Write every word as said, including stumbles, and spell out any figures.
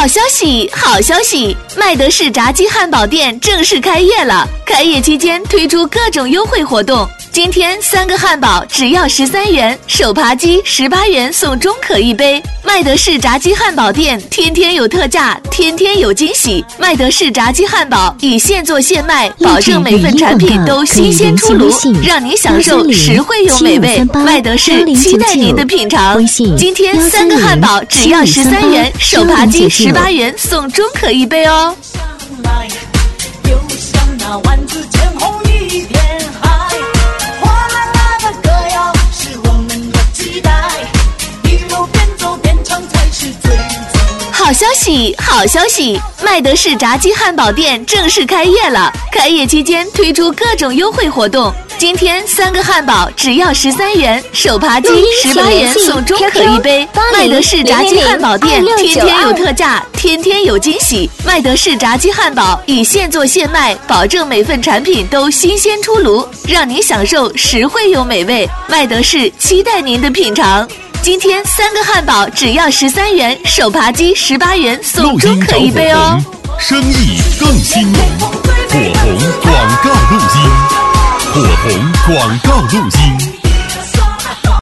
好消息，好消息！麦德士炸鸡汉堡店正式开业了。开业期间推出各种优惠活动，今天三个汉堡只要十三元，手扒鸡十八元送中可一杯。麦德士炸鸡汉堡店天天有特价，天天有惊喜。麦德士炸鸡汉堡以现做现卖，保证每份产品都新鲜出炉，让您享受实惠又美味。麦德士期待您的品尝。今天三个汉堡只要十三元，手扒鸡十八元送中可一杯哦。 就像那万紫千红一片海，哗啦啦的歌谣是我们的期待，一路边走边唱才是最最。 好消息，好消息！麦德士炸鸡汉堡店正式开业了。开业期间推出各种优惠活动，今天三个汉堡只要十三元，手扒鸡十八元送中可一杯。麦德士炸鸡汉堡店天天有特价，天天有惊喜。麦德士炸鸡汉堡以现做现卖，保证每份产品都新鲜出炉，让您享受实惠又美味。麦德士期待您的品尝。今天三个汉堡只要十三元，手扒鸡十八元送中可一杯哦。 生意更兴隆，火红广告录音，火红广告录音。